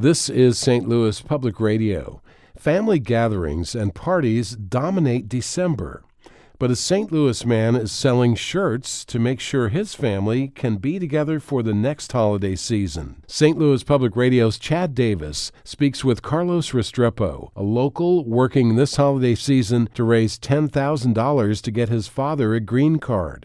This is St. Louis Public Radio. Family gatherings and parties dominate December. But a St. Louis man is selling shirts to make sure his family can be together for the next holiday season. St. Louis Public Radio's Chad Davis speaks with Carlos Restrepo, a local working this holiday season to raise $10,000 to get his father a green card.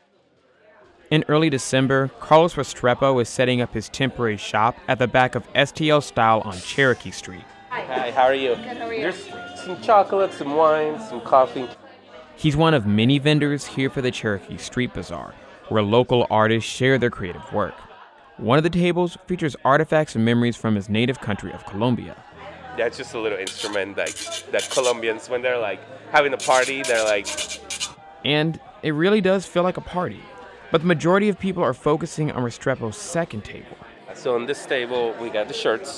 In early December, Carlos Restrepo is setting up his temporary shop at the back of STL Style on Cherokee Street. Hi, how are you? Good, how are you? There's some chocolate, some wine, some coffee. He's one of many vendors here for the Cherokee Street Bazaar, where local artists share their creative work. One of the tables features artifacts and memories from his native country of Colombia. Yeah, it's just a little instrument that Colombians, when they're like having a party, they're like... And it really does feel like a party. But the majority of people are focusing on Restrepo's second table. So on this table, we got the shirts,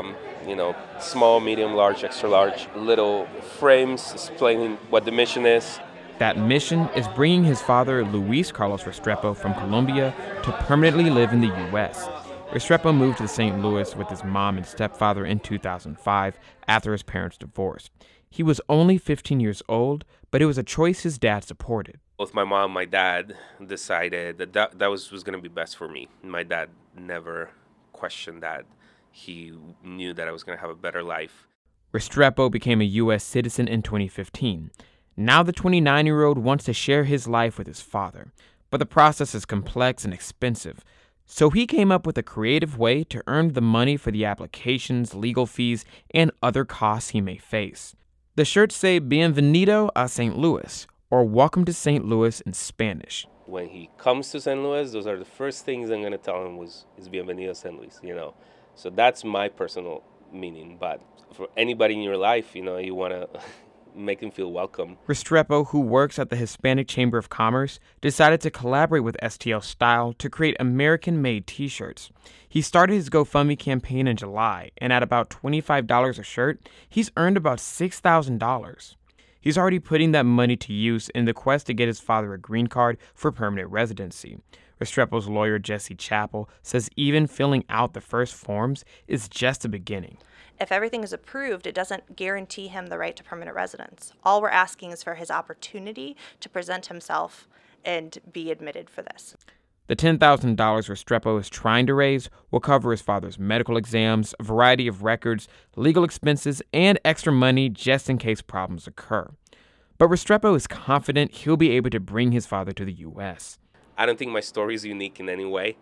small, medium, large, extra large, little frames explaining what the mission is. That mission is bringing his father, Luis Carlos Restrepo, from Colombia to permanently live in the U.S. Restrepo moved to St. Louis with his mom and stepfather in 2005 after his parents divorced. He was only 15 years old, but it was a choice his dad supported. Both my mom and my dad decided that was going to be best for me. My dad never questioned that. He knew that I was going to have a better life. Restrepo became a U.S. citizen in 2015. Now the 29-year-old wants to share his life with his father, but the process is complex and expensive. So he came up with a creative way to earn the money for the applications, legal fees, and other costs he may face. The shirts say Bienvenido a St. Louis, or Welcome to St. Louis in Spanish. When he comes to St. Louis, those are the first things I'm going to tell him is Bienvenido St. Louis, So that's my personal meaning. But for anybody in your life, you want to make him feel welcome. Restrepo, who works at the Hispanic Chamber of Commerce, decided to collaborate with STL Style to create American-made T-shirts. He started his GoFundMe campaign in July, and at about $25 a shirt, he's earned about $6,000. He's already putting that money to use in the quest to get his father a green card for permanent residency. Restrepo's lawyer, Jesse Chappell, says even filling out the first forms is just the beginning. If everything is approved, it doesn't guarantee him the right to permanent residence. All we're asking is for his opportunity to present himself and be admitted for this. The $10,000 Restrepo is trying to raise will cover his father's medical exams, a variety of records, legal expenses, and extra money just in case problems occur. But Restrepo is confident he'll be able to bring his father to the U.S. I don't think my story is unique in any way.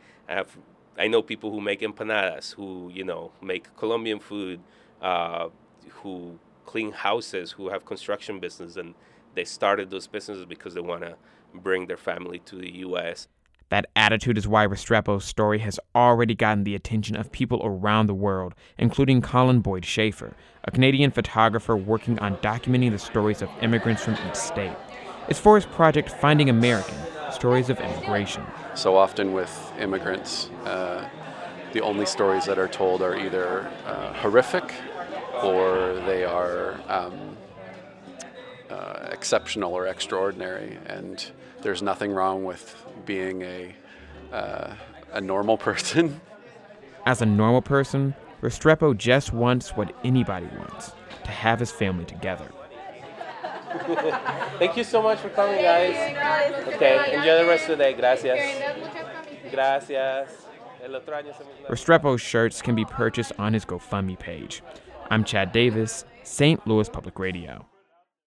I know people who make empanadas, who, make Colombian food, who clean houses, who have construction business, and they started those businesses because they want to bring their family to the U.S. That attitude is why Restrepo's story has already gotten the attention of people around the world, including Colin Boyd Schaefer, a Canadian photographer working on documenting the stories of immigrants from each state. It's for his project Finding American, Stories of Immigration. So often with immigrants, the only stories that are told are either horrific or they are exceptional or extraordinary, and there's nothing wrong with being a normal person. As a normal person, Restrepo just wants what anybody wants, to have his family together. Thank you so much for coming, guys. Okay, enjoy the rest of the day. Gracias. Gracias. Restrepo's shirts can be purchased on his GoFundMe page. I'm Chad Davis, St. Louis Public Radio.